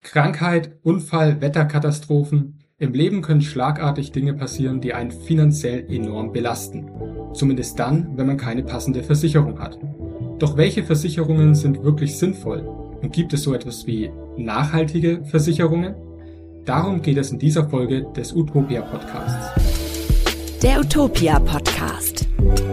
Krankheit, Unfall, Wetterkatastrophen. Im Leben können schlagartig Dinge passieren, die einen finanziell enorm belasten. Zumindest dann, wenn man keine passende Versicherung hat. Doch welche Versicherungen sind wirklich sinnvoll? Und gibt es so etwas wie nachhaltige Versicherungen? Darum geht es in dieser Folge des Utopia Podcasts. Der Utopia Podcast.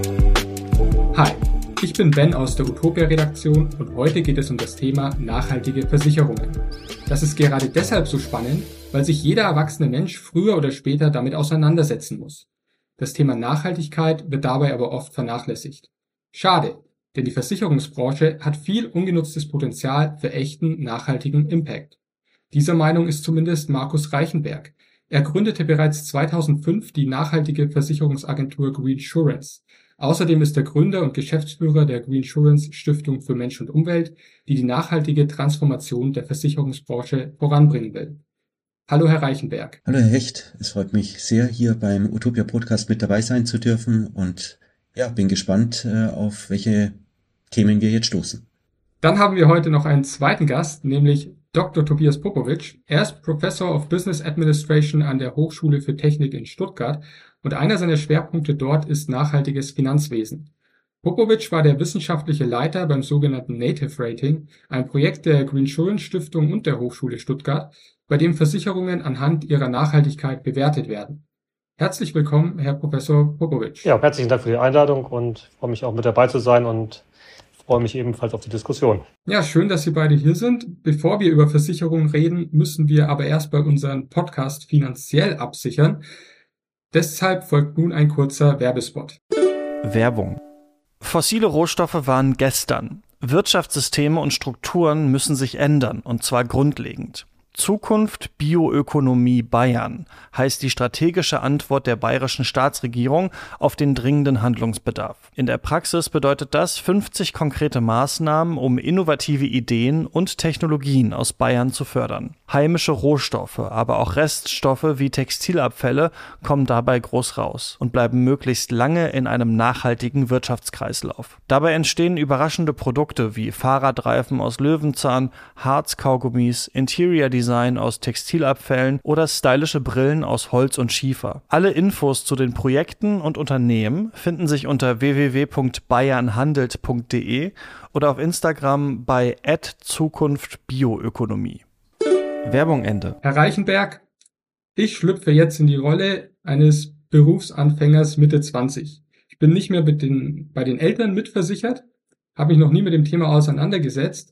Hi, ich bin Ben aus der Utopia-Redaktion und heute geht es um das Thema nachhaltige Versicherungen. Das ist gerade deshalb so spannend, weil sich jeder erwachsene Mensch früher oder später damit auseinandersetzen muss. Das Thema Nachhaltigkeit wird dabei aber oft vernachlässigt. Schade, denn die Versicherungsbranche hat viel ungenutztes Potenzial für echten, nachhaltigen Impact. Dieser Meinung ist zumindest Markus Reichenberg. Er gründete bereits 2005 die nachhaltige Versicherungsagentur Greensurance. Außerdem ist er Gründer und Geschäftsführer der Greensurance Stiftung für Mensch und Umwelt, die die nachhaltige Transformation der Versicherungsbranche voranbringen will. Hallo Herr Reichenberg. Hallo Herr Hecht, es freut mich sehr, hier beim Utopia Podcast mit dabei sein zu dürfen und ja, bin gespannt, auf welche Themen wir jetzt stoßen. Dann haben wir heute noch einen zweiten Gast, nämlich Dr. Tobias Popovic. Er ist Professor of Business Administration an der Hochschule für Technik in Stuttgart und einer seiner Schwerpunkte dort ist nachhaltiges Finanzwesen. Popovic war der wissenschaftliche Leiter beim sogenannten Native Rating, ein Projekt der Greensurance Stiftung und der Hochschule Stuttgart, bei dem Versicherungen anhand ihrer Nachhaltigkeit bewertet werden. Herzlich willkommen, Herr Professor Popovic. Ja, herzlichen Dank für die Einladung und freue mich auch mit dabei zu sein und freue mich ebenfalls auf die Diskussion. Ja, schön, dass Sie beide hier sind. Bevor wir über Versicherungen reden, müssen wir aber erst bei unserem Podcast finanziell absichern. Deshalb folgt nun ein kurzer Werbespot. Werbung. Fossile Rohstoffe waren gestern. Wirtschaftssysteme und Strukturen müssen sich ändern, und zwar grundlegend. Zukunft Bioökonomie Bayern heißt die strategische Antwort der bayerischen Staatsregierung auf den dringenden Handlungsbedarf. In der Praxis bedeutet das 50 konkrete Maßnahmen, um innovative Ideen und Technologien aus Bayern zu fördern. Heimische Rohstoffe, aber auch Reststoffe wie Textilabfälle kommen dabei groß raus und bleiben möglichst lange in einem nachhaltigen Wirtschaftskreislauf. Dabei entstehen überraschende Produkte wie Fahrradreifen aus Löwenzahn, Harzkaugummis, Interior Design aus Textilabfällen oder stylische Brillen aus Holz und Schiefer. Alle Infos zu den Projekten und Unternehmen finden sich unter www.bayernhandelt.de oder auf Instagram bei @zukunftbioökonomie. Werbung Ende. Herr Reichenberg, ich schlüpfe jetzt in die Rolle eines Berufsanfängers Mitte 20. Ich bin nicht mehr bei den Eltern mitversichert, habe mich noch nie mit dem Thema auseinandergesetzt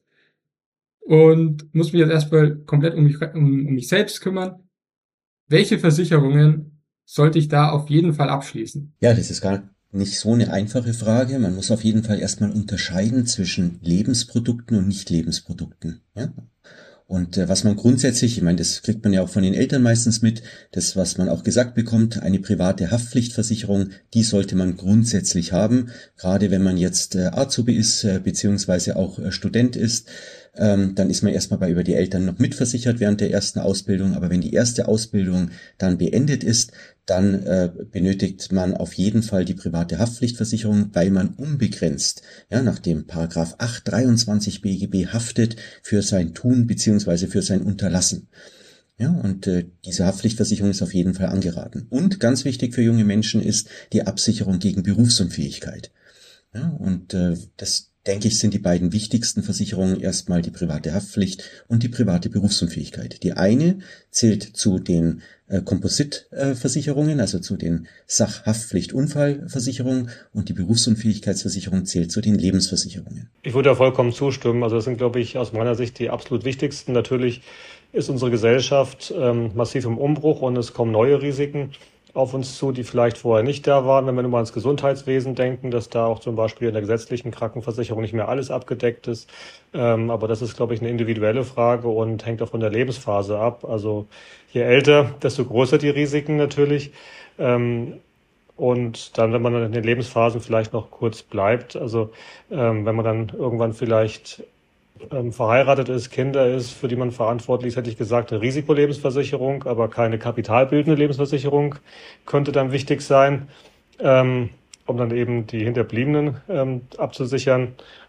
und muss mich jetzt erstmal komplett um mich selbst kümmern. Welche Versicherungen sollte ich da auf jeden Fall abschließen? Ja, das ist gar nicht so eine einfache Frage. Man muss auf jeden Fall erstmal unterscheiden zwischen Lebensprodukten und Nicht-Lebensprodukten. Ja? Und was man grundsätzlich, ich meine, das kriegt man ja auch von den Eltern meistens mit, das, was man auch gesagt bekommt, eine private Haftpflichtversicherung, die sollte man grundsätzlich haben, gerade wenn man jetzt Azubi ist, beziehungsweise auch Student ist. Dann ist man erstmal über die Eltern noch mitversichert während der ersten Ausbildung. Aber wenn die erste Ausbildung dann beendet ist, dann benötigt man auf jeden Fall die private Haftpflichtversicherung, weil man unbegrenzt, ja, nach dem Paragraph 823 BGB haftet für sein Tun beziehungsweise für sein Unterlassen. Ja, und diese Haftpflichtversicherung ist auf jeden Fall angeraten. Und ganz wichtig für junge Menschen ist die Absicherung gegen Berufsunfähigkeit. Ja, und das, denke ich, sind die beiden wichtigsten Versicherungen erstmal die private Haftpflicht und die private Berufsunfähigkeit. Die eine zählt zu den Composite-Versicherungen, also zu den Sachhaftpflicht-Unfallversicherungen, und die Berufsunfähigkeitsversicherung zählt zu den Lebensversicherungen. Ich würde da vollkommen zustimmen. Also das sind, glaube ich, aus meiner Sicht die absolut wichtigsten. Natürlich ist unsere Gesellschaft massiv im Umbruch und es kommen neue Risiken auf uns zu, die vielleicht vorher nicht da waren. Wenn wir nur mal ans Gesundheitswesen denken, dass da auch zum Beispiel in der gesetzlichen Krankenversicherung nicht mehr alles abgedeckt ist. Aber das ist, glaube ich, eine individuelle Frage und hängt auch von der Lebensphase ab. Also je älter, desto größer die Risiken natürlich. Und dann, wenn man dann in den Lebensphasen vielleicht noch kurz bleibt, also wenn man dann irgendwann vielleicht verheiratet ist, Kinder ist, für die man verantwortlich ist, hätte ich gesagt, eine Risikolebensversicherung, aber keine kapitalbildende Lebensversicherung könnte dann wichtig sein, um dann eben die Hinterbliebenen abzusichern.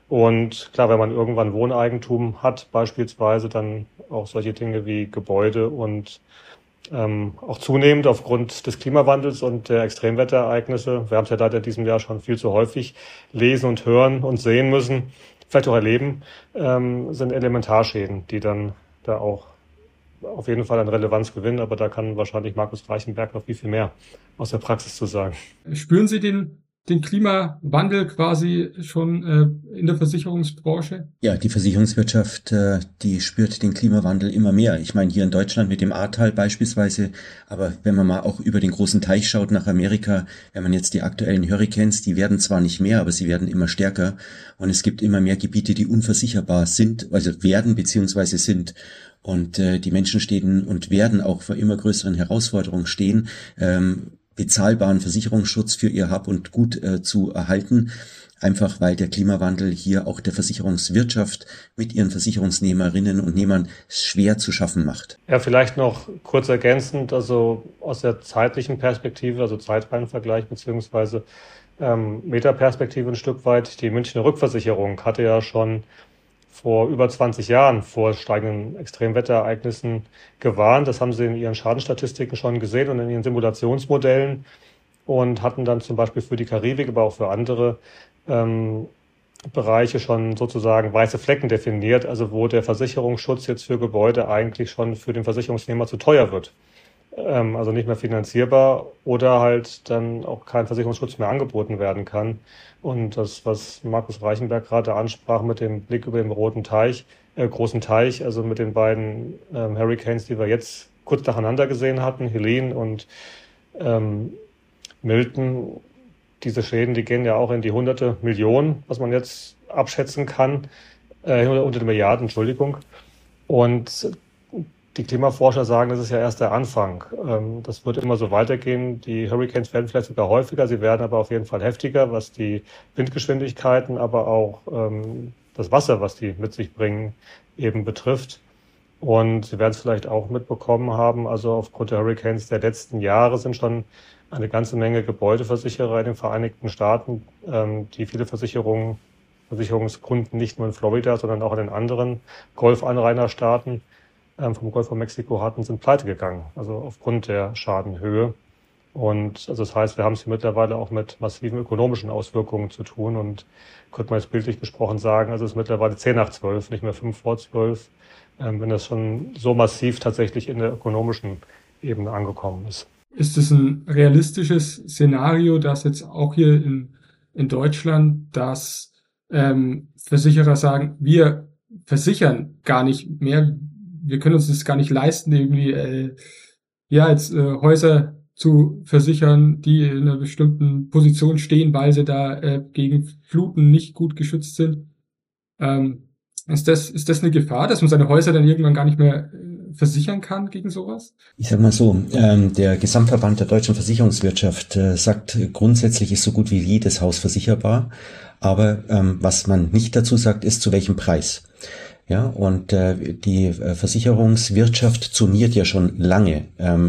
Und klar, wenn man irgendwann Wohneigentum hat, beispielsweise, dann auch solche Dinge wie Gebäude und auch zunehmend aufgrund des Klimawandels und der Extremwetterereignisse, wir haben es ja leider in diesem Jahr schon viel zu häufig lesen und hören und sehen müssen, vielleicht auch erleben, sind Elementarschäden, die dann da auch auf jeden Fall an Relevanz gewinnen. Aber da kann wahrscheinlich Markus Reichenberg noch viel mehr aus der Praxis zu sagen. Spüren Sie den Klimawandel quasi schon in der Versicherungsbranche? Ja, die Versicherungswirtschaft, die spürt den Klimawandel immer mehr. Ich meine, hier in Deutschland mit dem Ahrtal beispielsweise, aber wenn man mal auch über den großen Teich schaut nach Amerika, wenn man jetzt die aktuellen Hurricanes, die werden zwar nicht mehr, aber sie werden immer stärker und es gibt immer mehr Gebiete, die unversicherbar sind, also werden beziehungsweise sind. Und die Menschen stehen und werden auch vor immer größeren Herausforderungen stehen, bezahlbaren Versicherungsschutz für ihr Hab und Gut zu erhalten, einfach weil der Klimawandel hier auch der Versicherungswirtschaft mit ihren Versicherungsnehmerinnen und Nehmern schwer zu schaffen macht. Ja, vielleicht noch kurz ergänzend, also aus der zeitlichen Perspektive, also Zeitreihenvergleich beziehungsweise Metaperspektive ein Stück weit. Die Münchner Rückversicherung hatte ja schon vor über 20 Jahren vor steigenden Extremwetterereignissen gewarnt. Das haben sie in ihren Schadenstatistiken schon gesehen und in ihren Simulationsmodellen und hatten dann zum Beispiel für die Karibik, aber auch für andere Bereiche schon sozusagen weiße Flecken definiert, also wo der Versicherungsschutz jetzt für Gebäude eigentlich schon für den Versicherungsnehmer zu teuer wird. Also nicht mehr finanzierbar oder halt dann auch kein Versicherungsschutz mehr angeboten werden kann. Und das, was Markus Reichenberg gerade ansprach mit dem Blick über den großen Teich, also mit den beiden Hurricanes, die wir jetzt kurz nacheinander gesehen hatten, Helene und Milton, diese Schäden, die gehen ja auch in die hunderte Millionen, was man jetzt abschätzen kann, unter den Milliarden, Entschuldigung. Und die Klimaforscher sagen, das ist ja erst der Anfang. Das wird immer so weitergehen. Die Hurricanes werden vielleicht sogar häufiger, sie werden aber auf jeden Fall heftiger, was die Windgeschwindigkeiten, aber auch das Wasser, was die mit sich bringen, eben betrifft. Und Sie werden es vielleicht auch mitbekommen haben, also aufgrund der Hurricanes der letzten Jahre sind schon eine ganze Menge Gebäudeversicherer in den Vereinigten Staaten, die viele Versicherungskunden nicht nur in Florida, sondern auch in den anderen Golfanrainerstaaten vom Golf von Mexiko hatten, sind pleite gegangen, also aufgrund der Schadenhöhe. Und also das heißt, wir haben es hier mittlerweile auch mit massiven ökonomischen Auswirkungen zu tun und könnte man jetzt bildlich gesprochen sagen, also es ist mittlerweile 10 nach 12, nicht mehr 5 vor 12, wenn das schon so massiv tatsächlich in der ökonomischen Ebene angekommen ist. Ist es ein realistisches Szenario, dass jetzt auch hier in Deutschland, dass Versicherer sagen, wir versichern gar nicht mehr, wir können uns das gar nicht leisten, irgendwie Häuser zu versichern, die in einer bestimmten Position stehen, weil sie da gegen Fluten nicht gut geschützt sind. Ist das eine Gefahr, dass man seine Häuser dann irgendwann gar nicht mehr versichern kann gegen sowas? Ich sag mal so, der Gesamtverband der deutschen Versicherungswirtschaft sagt, grundsätzlich ist so gut wie jedes Haus versicherbar, aber was man nicht dazu sagt, ist zu welchem Preis. Ja, und die Versicherungswirtschaft zoniert ja schon lange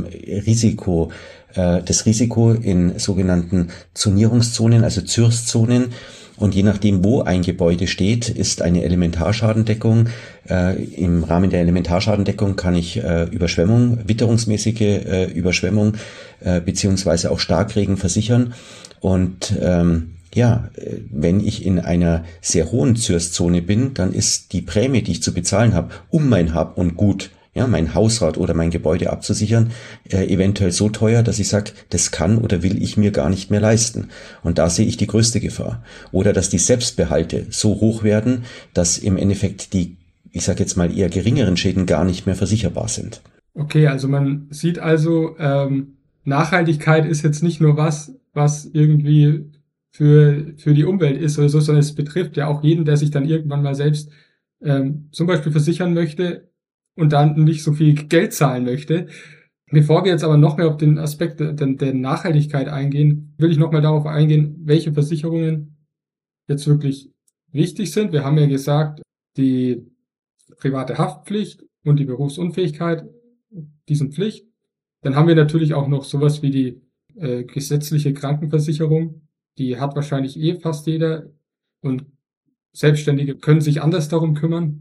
das Risiko in sogenannten Zonierungszonen, also Zürs-Zonen. Und je nachdem, wo ein Gebäude steht, ist eine Elementarschadendeckung. Im Rahmen der Elementarschadendeckung kann ich Überschwemmung, witterungsmäßige Überschwemmung beziehungsweise auch Starkregen versichern. Und wenn ich in einer sehr hohen Zürszone bin, dann ist die Prämie, die ich zu bezahlen habe, um mein Hab und Gut, mein Hausrat oder mein Gebäude abzusichern, eventuell so teuer, dass ich sage, das kann oder will ich mir gar nicht mehr leisten. Und da sehe ich die größte Gefahr. Oder dass die Selbstbehalte so hoch werden, dass im Endeffekt die, ich sage jetzt mal, eher geringeren Schäden gar nicht mehr versicherbar sind. Okay, also man sieht also, Nachhaltigkeit ist jetzt nicht nur was irgendwie für die Umwelt ist oder so, sondern es betrifft ja auch jeden, der sich dann irgendwann mal selbst zum Beispiel versichern möchte und dann nicht so viel Geld zahlen möchte. Bevor wir jetzt aber noch mehr auf den Aspekt der Nachhaltigkeit eingehen, will ich noch mal darauf eingehen, welche Versicherungen jetzt wirklich wichtig sind. Wir haben ja gesagt, die private Haftpflicht und die Berufsunfähigkeit, die sind Pflicht. Dann haben wir natürlich auch noch sowas wie die gesetzliche Krankenversicherung. Die hat wahrscheinlich fast jeder und Selbstständige können sich anders darum kümmern.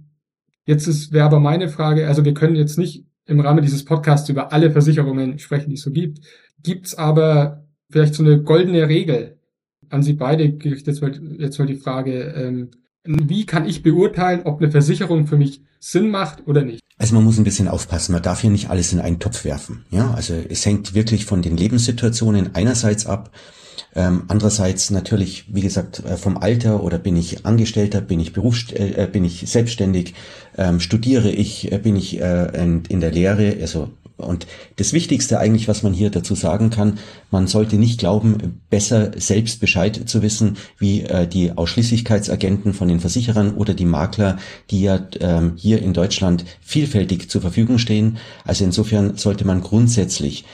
Wäre aber meine Frage, also wir können jetzt nicht im Rahmen dieses Podcasts über alle Versicherungen sprechen, die es so gibt. Gibt's aber vielleicht so eine goldene Regel? An Sie beide gerichtet jetzt mal die Frage, wie kann ich beurteilen, ob eine Versicherung für mich Sinn macht oder nicht? Also man muss ein bisschen aufpassen, man darf hier nicht alles in einen Topf werfen. Ja, also es hängt wirklich von den Lebenssituationen einerseits ab, andererseits natürlich, wie gesagt, vom Alter, oder bin ich Angestellter, bin ich bin ich selbstständig, studiere ich, bin ich in der Lehre, also. Und das Wichtigste eigentlich, was man hier dazu sagen kann, man sollte nicht glauben, besser selbst Bescheid zu wissen, wie die Ausschließlichkeitsagenten von den Versicherern oder die Makler, die ja hier in Deutschland vielfältig zur Verfügung stehen. Also insofern sollte man grundsätzlich,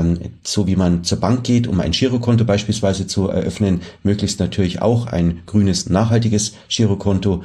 so wie man zur Bank geht, um ein Girokonto beispielsweise zu eröffnen, möglichst natürlich auch ein grünes, nachhaltiges Girokonto.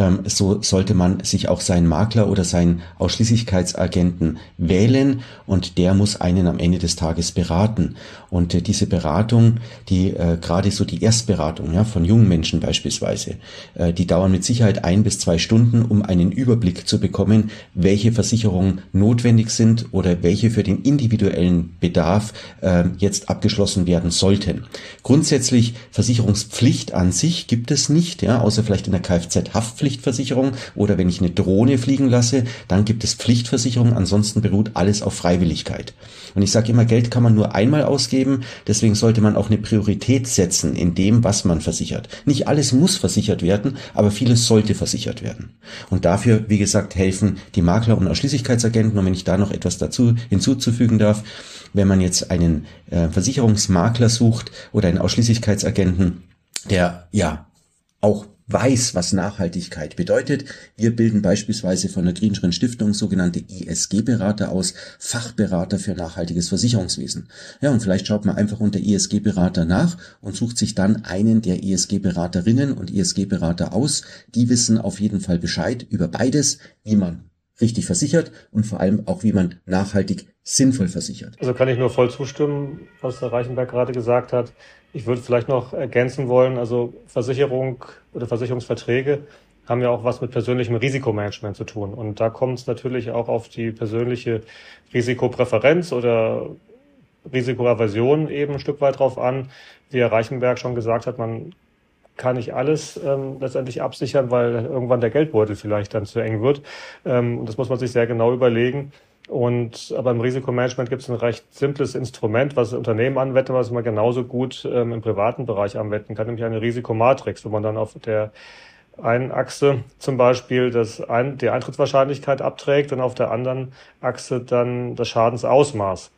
So sollte man sich auch seinen Makler oder seinen Ausschließlichkeitsagenten wählen, und der muss einen am Ende des Tages beraten. Und diese Beratung, die gerade so die Erstberatung, ja, von jungen Menschen beispielsweise, die dauern mit Sicherheit 1 bis 2 Stunden, um einen Überblick zu bekommen, welche Versicherungen notwendig sind oder welche für den individuellen Bedarf jetzt abgeschlossen werden sollten. Grundsätzlich Versicherungspflicht an sich gibt es nicht, ja, außer vielleicht in der Kfz-Haftpflichtversicherung oder wenn ich eine Drohne fliegen lasse, dann gibt es Pflichtversicherung, ansonsten beruht alles auf Freiwilligkeit. Und ich sage immer, Geld kann man nur einmal ausgeben, deswegen sollte man auch eine Priorität setzen in dem, was man versichert. Nicht alles muss versichert werden, aber vieles sollte versichert werden. Und dafür, wie gesagt, helfen die Makler und Ausschließlichkeitsagenten. Und wenn ich da noch etwas dazu hinzuzufügen darf, wenn man jetzt einen Versicherungsmakler sucht oder einen Ausschließlichkeitsagenten, der ja auch weiß, was Nachhaltigkeit bedeutet. Wir bilden beispielsweise von der Greenschrinn Stiftung sogenannte ESG-Berater aus, Fachberater für nachhaltiges Versicherungswesen. Ja, und vielleicht schaut man einfach unter ESG-Berater nach und sucht sich dann einen der ESG-Beraterinnen und ESG-Berater aus. Die wissen auf jeden Fall Bescheid über beides, wie man richtig versichert und vor allem auch, wie man nachhaltig sinnvoll versichert. Also kann ich nur voll zustimmen, was Herr Reichenberg gerade gesagt hat. Ich würde vielleicht noch ergänzen wollen, also Versicherung oder Versicherungsverträge haben ja auch was mit persönlichem Risikomanagement zu tun. Und da kommt es natürlich auch auf die persönliche Risikopräferenz oder Risikoaversion eben ein Stück weit drauf an. Wie Herr Reichenberg schon gesagt hat, man kann nicht alles letztendlich absichern, weil irgendwann der Geldbeutel vielleicht dann zu eng wird. Und das muss man sich sehr genau überlegen. Aber im Risikomanagement gibt es ein recht simples Instrument, was Unternehmen anwenden, was man genauso gut im privaten Bereich anwenden kann, nämlich eine Risikomatrix, wo man dann auf der einen Achse zum Beispiel die Eintrittswahrscheinlichkeit abträgt und auf der anderen Achse dann das Schadensausmaß.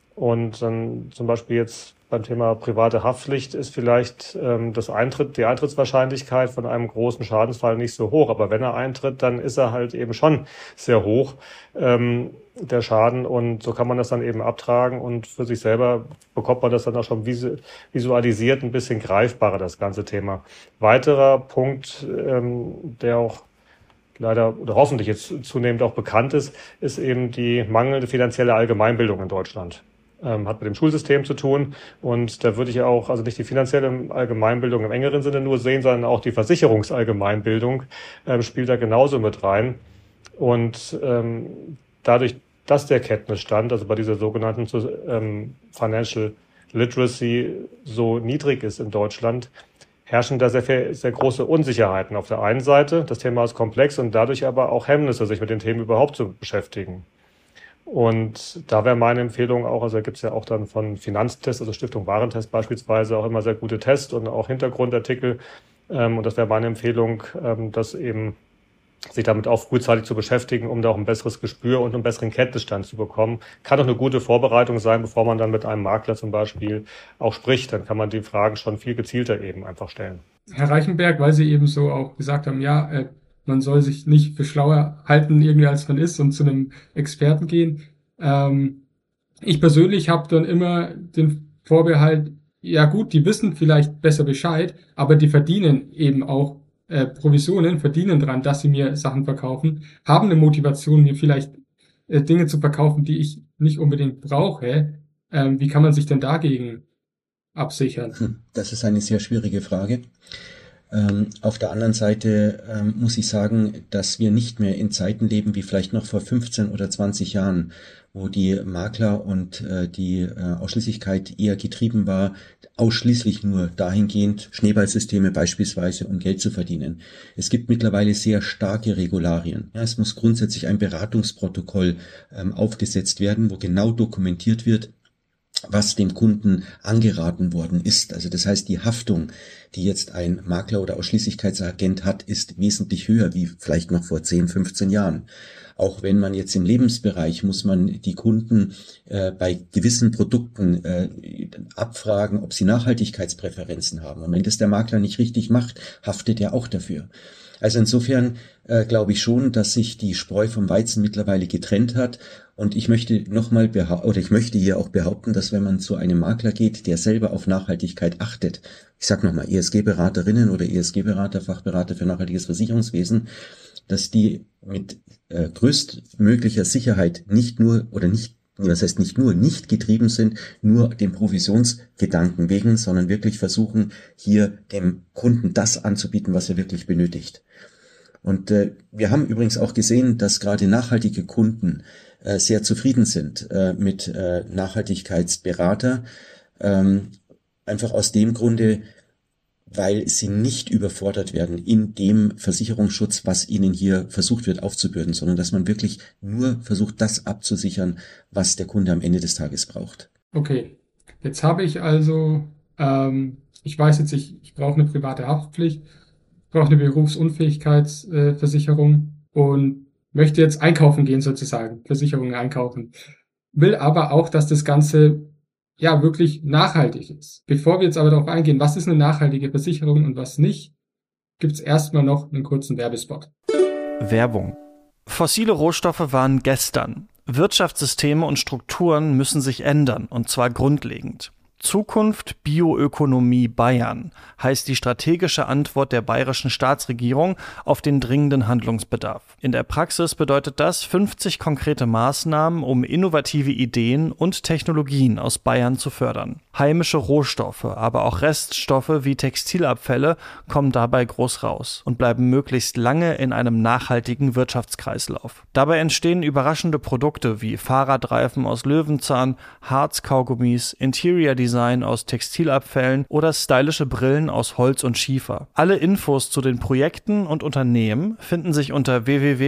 Und dann zum Beispiel jetzt beim Thema private Haftpflicht ist vielleicht die Eintrittswahrscheinlichkeit von einem großen Schadensfall nicht so hoch. Aber wenn er eintritt, dann ist er halt eben schon sehr hoch, der Schaden. Und so kann man das dann eben abtragen. Und für sich selber bekommt man das dann auch schon visualisiert, ein bisschen greifbarer, das ganze Thema. Weiterer Punkt, der auch leider oder hoffentlich jetzt zunehmend auch bekannt ist eben die mangelnde finanzielle Allgemeinbildung in Deutschland. Hat mit dem Schulsystem zu tun, und da würde ich auch, also nicht die finanzielle Allgemeinbildung im engeren Sinne nur sehen, sondern auch die Versicherungsallgemeinbildung spielt da genauso mit rein. Und dadurch, dass der Kenntnisstand, also bei dieser sogenannten Financial Literacy so niedrig ist in Deutschland, herrschen da sehr große Unsicherheiten auf der einen Seite. Das Thema ist komplex und dadurch aber auch Hemmnisse, sich mit den Themen überhaupt zu beschäftigen. Und da wäre meine Empfehlung auch, also da gibt es ja auch dann von Finanztest, also Stiftung Warentest beispielsweise, auch immer sehr gute Tests und auch Hintergrundartikel. Und das wäre meine Empfehlung, dass eben sich damit auch frühzeitig zu beschäftigen, um da auch ein besseres Gespür und einen besseren Kenntnisstand zu bekommen. Kann auch eine gute Vorbereitung sein, bevor man dann mit einem Makler zum Beispiel auch spricht. Dann kann man die Fragen schon viel gezielter eben einfach stellen. Herr Reichenberg, weil Sie eben so auch gesagt haben, ja, man soll sich nicht für schlauer halten, irgendwie als man ist, und zu einem Experten gehen. Ich persönlich habe dann immer den Vorbehalt, ja gut, die wissen vielleicht besser Bescheid, aber die verdienen eben auch Provisionen, verdienen dran, dass sie mir Sachen verkaufen, haben eine Motivation, mir vielleicht Dinge zu verkaufen, die ich nicht unbedingt brauche. Wie kann man sich denn dagegen absichern? Das ist eine sehr schwierige Frage. Auf der anderen Seite muss ich sagen, dass wir nicht mehr in Zeiten leben wie vielleicht noch vor 15 oder 20 Jahren, wo die Makler und die Ausschließlichkeit eher getrieben war, ausschließlich nur dahingehend Schneeballsysteme beispielsweise, um Geld zu verdienen. Es gibt mittlerweile sehr starke Regularien. Ja, es muss grundsätzlich ein Beratungsprotokoll aufgesetzt werden, wo genau dokumentiert wird, was dem Kunden angeraten worden ist. Also das heißt, die Haftung, die jetzt ein Makler oder Ausschließlichkeitsagent hat, ist wesentlich höher wie vielleicht noch vor 10, 15 Jahren. Auch wenn man jetzt im Lebensbereich muss man die Kunden bei gewissen Produkten abfragen, ob sie Nachhaltigkeitspräferenzen haben. Und wenn das der Makler nicht richtig macht, haftet er auch dafür. Also insofern glaube ich schon, dass sich die Spreu vom Weizen mittlerweile getrennt hat. Und ich möchte hier auch behaupten, dass wenn man zu einem Makler geht, der selber auf Nachhaltigkeit achtet, ich sage nochmal, ESG-Beraterinnen oder ESG-Berater, Fachberater für nachhaltiges Versicherungswesen, dass die mit größtmöglicher Sicherheit nicht getrieben sind, nur dem Provisionsgedanken wegen, sondern wirklich versuchen, hier dem Kunden das anzubieten, was er wirklich benötigt. Und wir haben übrigens auch gesehen, dass gerade nachhaltige Kunden sehr zufrieden sind mit Nachhaltigkeitsberater, einfach aus dem Grunde, weil sie nicht überfordert werden in dem Versicherungsschutz, was ihnen hier versucht wird aufzubürden, sondern dass man wirklich nur versucht, das abzusichern, was der Kunde am Ende des Tages braucht. Okay, jetzt habe ich also, ich weiß jetzt, ich brauche eine private Haftpflicht, ich brauche eine Berufsunfähigkeitsversicherung und möchte jetzt einkaufen gehen sozusagen, Versicherungen einkaufen, will aber auch, dass das Ganze ja wirklich nachhaltig ist. Bevor wir jetzt aber darauf eingehen, was ist eine nachhaltige Versicherung und was nicht, gibt es erstmal noch einen kurzen Werbespot. Werbung. Fossile Rohstoffe waren gestern. Wirtschaftssysteme und Strukturen müssen sich ändern, und zwar grundlegend. Zukunft Bioökonomie Bayern heißt die strategische Antwort der bayerischen Staatsregierung auf den dringenden Handlungsbedarf. In der Praxis bedeutet das 50 konkrete Maßnahmen, um innovative Ideen und Technologien aus Bayern zu fördern. Heimische Rohstoffe, aber auch Reststoffe wie Textilabfälle kommen dabei groß raus und bleiben möglichst lange in einem nachhaltigen Wirtschaftskreislauf. Dabei entstehen überraschende Produkte wie Fahrradreifen aus Löwenzahn, Harzkaugummis, Interior Design aus Textilabfällen oder stylische Brillen aus Holz und Schiefer. Alle Infos zu den Projekten und Unternehmen finden sich unter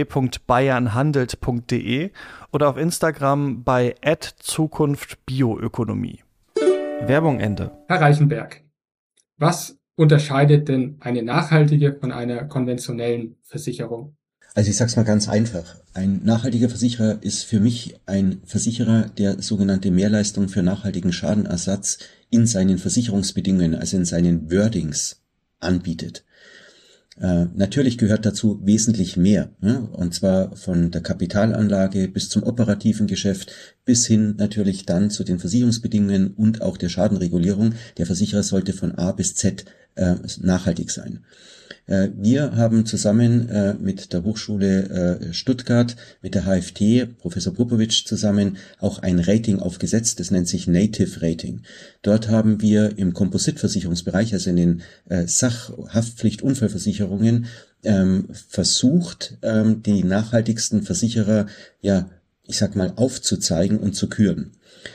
www.bayernhandelt.de oder auf Instagram bei @zukunftbioökonomie. Werbung Ende. Herr Reichenberg, was unterscheidet denn eine nachhaltige von einer konventionellen Versicherung? Also ich sag's mal ganz einfach. Ein nachhaltiger Versicherer ist für mich ein Versicherer, der sogenannte Mehrleistung für nachhaltigen Schadenersatz in seinen Versicherungsbedingungen, also in seinen Wordings anbietet. Natürlich gehört dazu wesentlich mehr, und zwar von der Kapitalanlage bis zum operativen Geschäft bis hin natürlich dann zu den Versicherungsbedingungen und auch der Schadenregulierung. Der Versicherer sollte von A bis Z nachhaltig sein. Wir haben zusammen mit der Hochschule Stuttgart, mit der HFT, Professor Popovic zusammen, auch ein Rating aufgesetzt, das nennt sich Native Rating. Dort haben wir im Kompositversicherungsbereich, also in den Sachhaftpflicht-Unfallversicherungen, versucht, die nachhaltigsten Versicherer, aufzuzeigen und zu küren.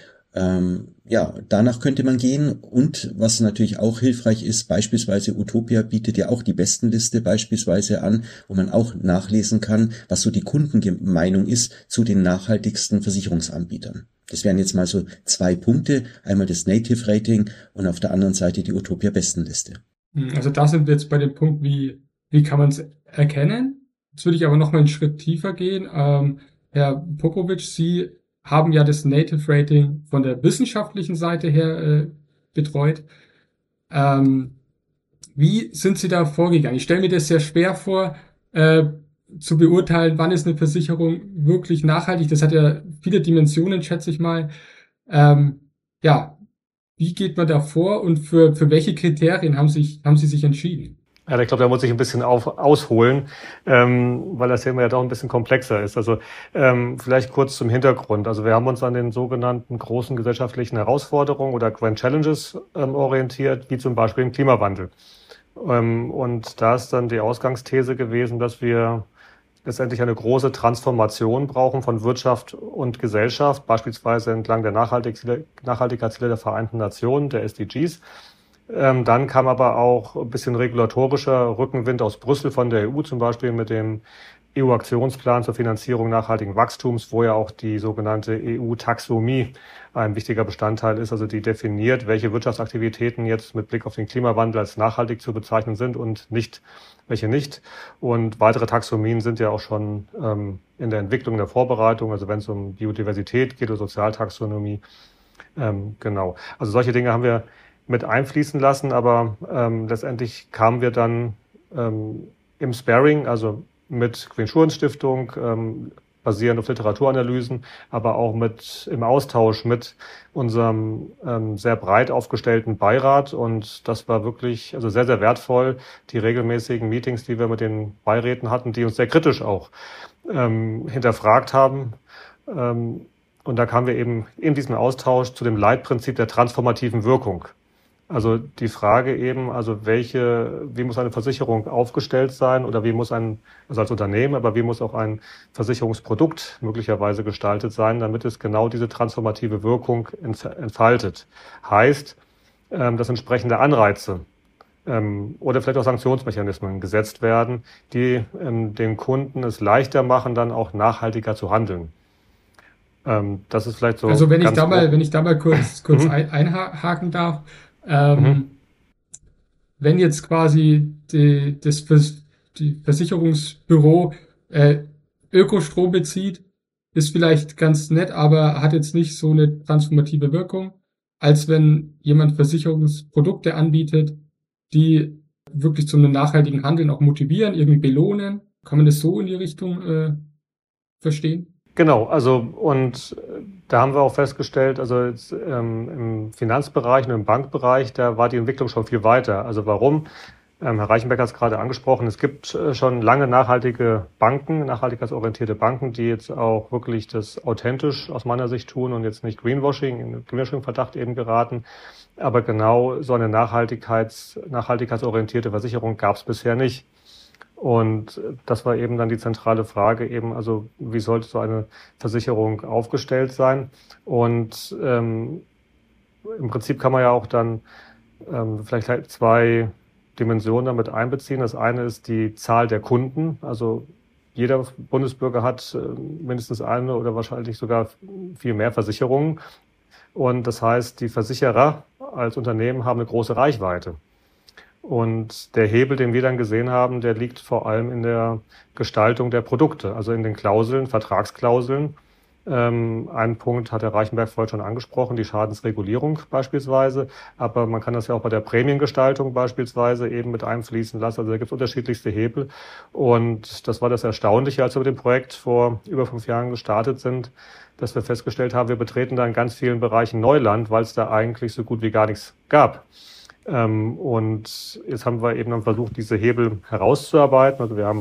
Danach könnte man gehen, und was natürlich auch hilfreich ist, beispielsweise Utopia bietet ja auch die Bestenliste beispielsweise an, wo man auch nachlesen kann, was so die Kundenmeinung ist zu den nachhaltigsten Versicherungsanbietern. Das wären jetzt mal so 2 Punkte, einmal das Native Rating und auf der anderen Seite die Utopia Bestenliste. Also da sind wir jetzt bei dem Punkt, wie kann man es erkennen? Jetzt würde ich aber noch mal einen Schritt tiefer gehen. Herr Popovic, Sie haben ja das Native Rating von der wissenschaftlichen Seite her betreut. Wie sind Sie da vorgegangen? Ich stelle mir das sehr schwer vor, zu beurteilen, wann ist eine Versicherung wirklich nachhaltig. Das hat ja viele Dimensionen, schätze ich mal. Wie geht man da vor und für welche Kriterien haben Sie sich entschieden? Ja, ich glaube, da muss ich ein bisschen ausholen, weil das Thema ja doch ein bisschen komplexer ist. Also vielleicht kurz zum Hintergrund. Also wir haben uns an den sogenannten großen gesellschaftlichen Herausforderungen oder Grand Challenges orientiert, wie zum Beispiel den Klimawandel. Und da ist dann die Ausgangsthese gewesen, dass wir letztendlich eine große Transformation brauchen von Wirtschaft und Gesellschaft, beispielsweise entlang der Nachhaltigkeitsziele der Vereinten Nationen, der SDGs. Dann kam aber auch ein bisschen regulatorischer Rückenwind aus Brüssel von der EU, zum Beispiel mit dem EU-Aktionsplan zur Finanzierung nachhaltigen Wachstums, wo ja auch die sogenannte EU-Taxonomie ein wichtiger Bestandteil ist, also die definiert, welche Wirtschaftsaktivitäten jetzt mit Blick auf den Klimawandel als nachhaltig zu bezeichnen sind und nicht, welche nicht. Und weitere Taxonomien sind ja auch schon in der Entwicklung, in der Vorbereitung, also wenn es um Biodiversität geht oder Sozialtaxonomie. Genau. Also solche Dinge haben wir mit einfließen lassen, aber letztendlich kamen wir dann im Sparring, also mit Queen-Schurens-Stiftung, basierend auf Literaturanalysen, aber auch im Austausch mit unserem sehr breit aufgestellten Beirat. Und das war wirklich also sehr, sehr wertvoll, die regelmäßigen Meetings, die wir mit den Beiräten hatten, die uns sehr kritisch auch hinterfragt haben. Und da kamen wir eben in diesem Austausch zu dem Leitprinzip der transformativen Wirkung. Also die Frage eben, also wie muss eine Versicherung aufgestellt sein oder also als Unternehmen, aber wie muss auch ein Versicherungsprodukt möglicherweise gestaltet sein, damit es genau diese transformative Wirkung entfaltet. Heißt, dass entsprechende Anreize oder vielleicht auch Sanktionsmechanismen gesetzt werden, die den Kunden es leichter machen, dann auch nachhaltiger zu handeln. Das ist vielleicht so. Also wenn ich da mal kurz einhaken darf. Wenn jetzt quasi die Versicherungsbüro Ökostrom bezieht, ist vielleicht ganz nett, aber hat jetzt nicht so eine transformative Wirkung, als wenn jemand Versicherungsprodukte anbietet, die wirklich zu einem nachhaltigen Handeln auch motivieren, irgendwie belohnen. Kann man das so in die Richtung verstehen? Genau, also und da haben wir auch festgestellt, also jetzt, im Finanzbereich und im Bankbereich, da war die Entwicklung schon viel weiter. Also warum? Herr Reichenbeck hat es gerade angesprochen, es gibt schon lange nachhaltigkeitsorientierte Banken, die jetzt auch wirklich das authentisch aus meiner Sicht tun und jetzt nicht in Greenwashing-Verdacht eben geraten. Aber genau so eine nachhaltigkeitsorientierte Versicherung gab es bisher nicht. Und das war eben dann die zentrale Frage eben, also wie sollte so eine Versicherung aufgestellt sein? Und im Prinzip kann man ja auch dann vielleicht zwei Dimensionen damit einbeziehen. Das eine ist die Zahl der Kunden. Also jeder Bundesbürger hat mindestens eine oder wahrscheinlich sogar viel mehr Versicherungen. Und das heißt, die Versicherer als Unternehmen haben eine große Reichweite. Und der Hebel, den wir dann gesehen haben, der liegt vor allem in der Gestaltung der Produkte, also in den Klauseln, Vertragsklauseln. Einen Punkt hat Herr Reichenberg vorhin schon angesprochen, die Schadensregulierung beispielsweise. Aber man kann das ja auch bei der Prämiengestaltung beispielsweise eben mit einfließen lassen. Also da gibt es unterschiedlichste Hebel. Und das war das Erstaunliche, als wir mit dem Projekt vor über 5 Jahren gestartet sind, dass wir festgestellt haben, wir betreten da in ganz vielen Bereichen Neuland, weil es da eigentlich so gut wie gar nichts gab. Und jetzt haben wir eben dann versucht, diese Hebel herauszuarbeiten. Also wir haben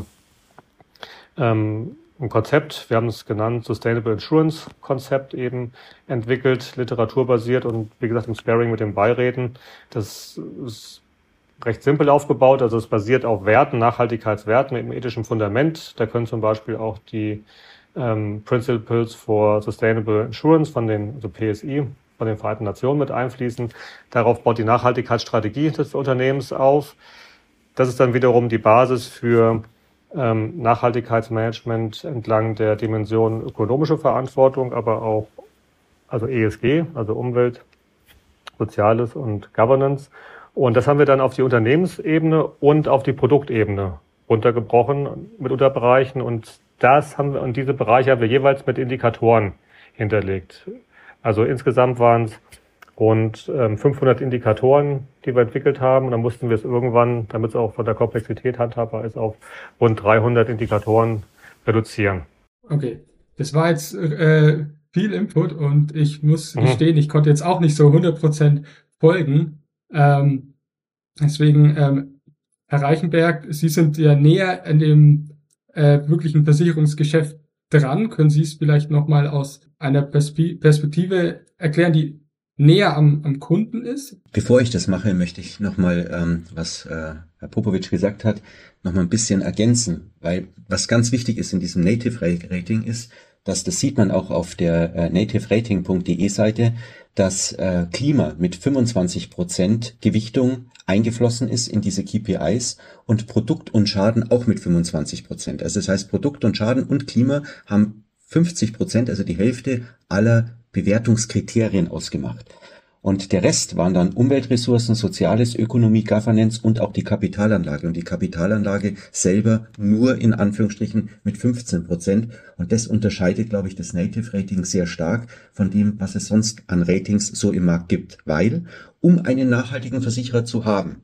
ein Konzept, wir haben es genannt Sustainable Insurance Konzept eben entwickelt, literaturbasiert und wie gesagt im Sparring mit den Beiräten. Das ist recht simpel aufgebaut, also es basiert auf Werten, Nachhaltigkeitswerten mit einem ethischen Fundament. Da können zum Beispiel auch die Principles for Sustainable Insurance also PSI, von den Vereinten Nationen mit einfließen. Darauf baut die Nachhaltigkeitsstrategie des Unternehmens auf. Das ist dann wiederum die Basis für Nachhaltigkeitsmanagement entlang der Dimension ökonomische Verantwortung, aber auch also ESG, also Umwelt, Soziales und Governance. Und das haben wir dann auf die Unternehmensebene und auf die Produktebene runtergebrochen mit Unterbereichen. Und diese Bereiche haben wir jeweils mit Indikatoren hinterlegt. Also insgesamt waren es rund 500 Indikatoren, die wir entwickelt haben. Und dann mussten wir es irgendwann, damit es auch von der Komplexität handhabbar ist, auf rund 300 Indikatoren reduzieren. Okay, das war jetzt viel Input und ich muss gestehen, ich konnte jetzt auch nicht so 100% folgen. Deswegen, Herr Reichenberg, Sie sind ja näher an dem wirklichen Versicherungsgeschäft dran. Können Sie es vielleicht nochmal aus einer Perspektive erklären, die näher am Kunden ist? Bevor ich das mache, möchte ich nochmal, was Herr Popovic gesagt hat, nochmal ein bisschen ergänzen, weil was ganz wichtig ist in diesem Native Rating ist, dass das sieht man auch auf der nativerating.de Seite, dass Klima mit 25% Gewichtung eingeflossen ist in diese KPIs und Produkt und Schaden auch mit 25%. Also das heißt, Produkt und Schaden und Klima haben 50%, also die Hälfte aller Bewertungskriterien ausgemacht. Und der Rest waren dann Umweltressourcen, Soziales, Ökonomie, Governance und auch die Kapitalanlage. Und die Kapitalanlage selber nur in Anführungsstrichen mit 15%. Und das unterscheidet, glaube ich, das Native Rating sehr stark von dem, was es sonst an Ratings so im Markt gibt. Weil, um einen nachhaltigen Versicherer zu haben,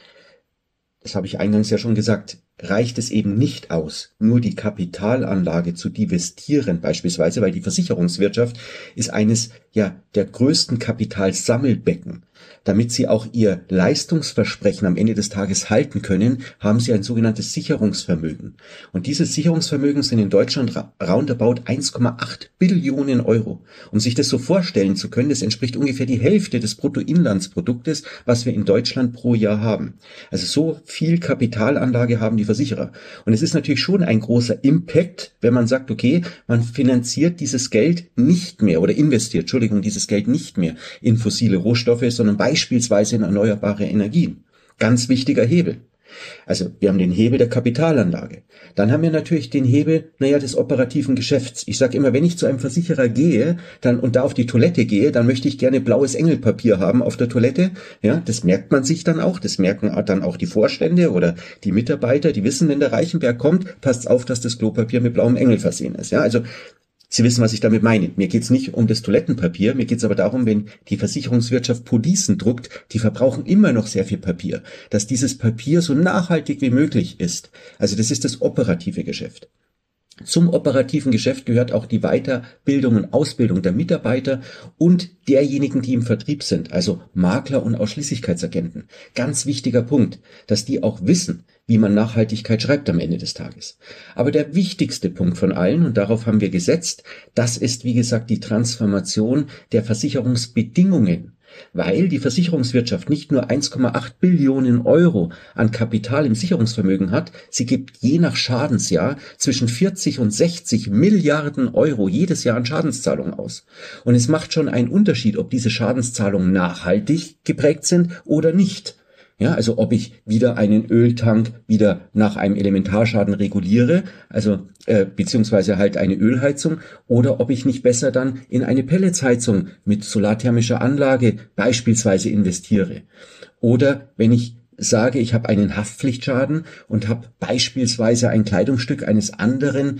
das habe ich eingangs ja schon gesagt, reicht es eben nicht aus, nur die Kapitalanlage zu divestieren beispielsweise, weil die Versicherungswirtschaft ist eines der größten Kapitalsammelbecken. Damit sie auch ihr Leistungsversprechen am Ende des Tages halten können, haben sie ein sogenanntes Sicherungsvermögen. Und dieses Sicherungsvermögen sind in Deutschland roundabout 1,8 Billionen Euro. Um sich das so vorstellen zu können, das entspricht ungefähr die Hälfte des Bruttoinlandsproduktes, was wir in Deutschland pro Jahr haben. Also so viel Kapitalanlage haben die Versicherer. Und es ist natürlich schon ein großer Impact, wenn man sagt, okay, man finanziert dieses Geld nicht mehr oder investiert, dieses Geld nicht mehr in fossile Rohstoffe, sondern beispielsweise in erneuerbare Energien. Ganz wichtiger Hebel. Also wir haben den Hebel der Kapitalanlage. Dann haben wir natürlich den Hebel, des operativen Geschäfts. Ich sage immer, wenn ich zu einem Versicherer gehe und da auf die Toilette gehe, dann möchte ich gerne blaues Engelpapier haben auf der Toilette. Ja, das merkt man sich dann auch. Das merken dann auch die Vorstände oder die Mitarbeiter, die wissen, wenn der Reichenberg kommt, passt auf, dass das Klopapier mit blauem Engel versehen ist. Ja, also Sie wissen, was ich damit meine. Mir geht's nicht um das Toilettenpapier, mir geht's aber darum, wenn die Versicherungswirtschaft Policen druckt, die verbrauchen immer noch sehr viel Papier, dass dieses Papier so nachhaltig wie möglich ist. Also das ist das operative Geschäft. Zum operativen Geschäft gehört auch die Weiterbildung und Ausbildung der Mitarbeiter und derjenigen, die im Vertrieb sind, also Makler und Ausschließlichkeitsagenten. Ganz wichtiger Punkt, dass die auch wissen, wie man Nachhaltigkeit schreibt am Ende des Tages. Aber der wichtigste Punkt von allen, und darauf haben wir gesetzt, das ist, wie gesagt, die Transformation der Versicherungsbedingungen. Weil die Versicherungswirtschaft nicht nur 1,8 Billionen Euro an Kapital im Sicherungsvermögen hat, sie gibt je nach Schadensjahr zwischen 40 und 60 Milliarden Euro jedes Jahr an Schadenszahlungen aus. Und es macht schon einen Unterschied, ob diese Schadenszahlungen nachhaltig geprägt sind oder nicht. Ja, also ob ich wieder einen Öltank wieder nach einem Elementarschaden reguliere, also beziehungsweise halt eine Ölheizung, oder ob ich nicht besser dann in eine Pelletsheizung mit solarthermischer Anlage beispielsweise investiere. Oder wenn ich sage, ich habe einen Haftpflichtschaden und habe beispielsweise ein Kleidungsstück eines anderen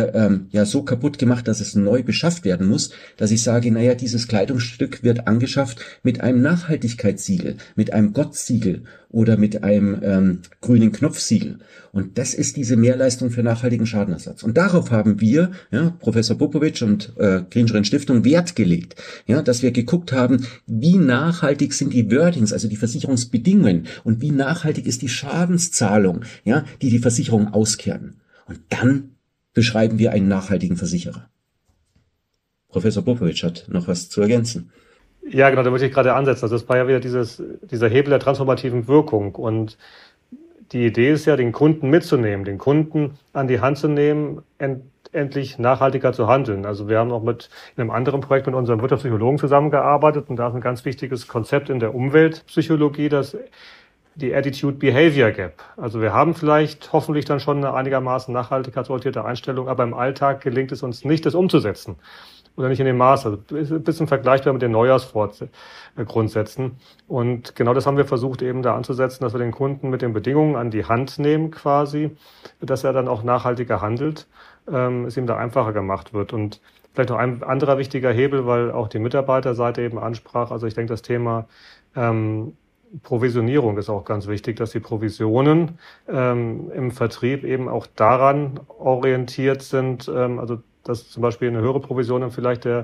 so kaputt gemacht, dass es neu beschafft werden muss, dass ich sage, dieses Kleidungsstück wird angeschafft mit einem Nachhaltigkeitssiegel, mit einem Gott-Siegel oder mit einem grünen Knopfsiegel. Und das ist diese Mehrleistung für nachhaltigen Schadenersatz. Und darauf haben wir, Professor Popovic und Greenschrein Stiftung, Wert gelegt, dass wir geguckt haben, wie nachhaltig sind die Wordings, also die Versicherungsbedingungen, und wie nachhaltig ist die Schadenszahlung, die Versicherungen auskehren. Und dann beschreiben wir einen nachhaltigen Versicherer. Professor Popovic hat noch was zu ergänzen. Ja, genau, da möchte ich gerade ansetzen. Also das war ja wieder dieser Hebel der transformativen Wirkung. Und die Idee ist ja, den Kunden mitzunehmen, den Kunden an die Hand zu nehmen, endlich nachhaltiger zu handeln. Also wir haben auch in einem anderen Projekt mit unserem Wirtschaftspsychologen zusammengearbeitet, und da ist ein ganz wichtiges Konzept in der Umweltpsychologie, die Attitude-Behavior Gap. Also wir haben vielleicht hoffentlich dann schon eine einigermaßen nachhaltigkeitsorientierte Einstellung, aber im Alltag gelingt es uns nicht, das umzusetzen. Oder nicht in dem Maß. Also ein bisschen vergleichbar mit den Neujahrsgrundsätzen. Und genau das haben wir versucht eben da anzusetzen, dass wir den Kunden mit den Bedingungen an die Hand nehmen quasi, dass er dann auch nachhaltiger handelt, es ihm da einfacher gemacht wird. Und vielleicht noch ein anderer wichtiger Hebel, weil auch die Mitarbeiterseite eben ansprach. Also ich denke, das Thema Provisionierung ist auch ganz wichtig, dass die Provisionen im Vertrieb eben auch daran orientiert sind, also dass zum Beispiel eine höhere Provision dann vielleicht der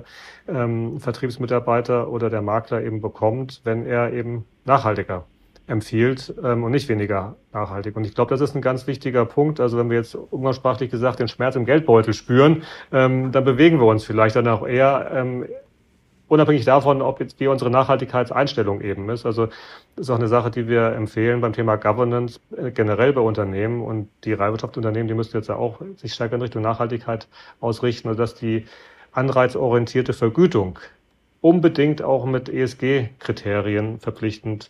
Vertriebsmitarbeiter oder der Makler eben bekommt, wenn er eben nachhaltiger empfiehlt und nicht weniger nachhaltig. Und ich glaube, das ist ein ganz wichtiger Punkt. Also wenn wir jetzt umgangssprachlich gesagt den Schmerz im Geldbeutel spüren, dann bewegen wir uns vielleicht dann auch eher unabhängig davon, ob jetzt wie unsere Nachhaltigkeitseinstellung eben ist. Also das ist auch eine Sache, die wir empfehlen beim Thema Governance generell bei Unternehmen. Und die Reihenwirtschaftsunternehmen, die müssen jetzt ja auch sich stärker in Richtung Nachhaltigkeit ausrichten, also dass die anreizorientierte Vergütung unbedingt auch mit ESG-Kriterien verpflichtend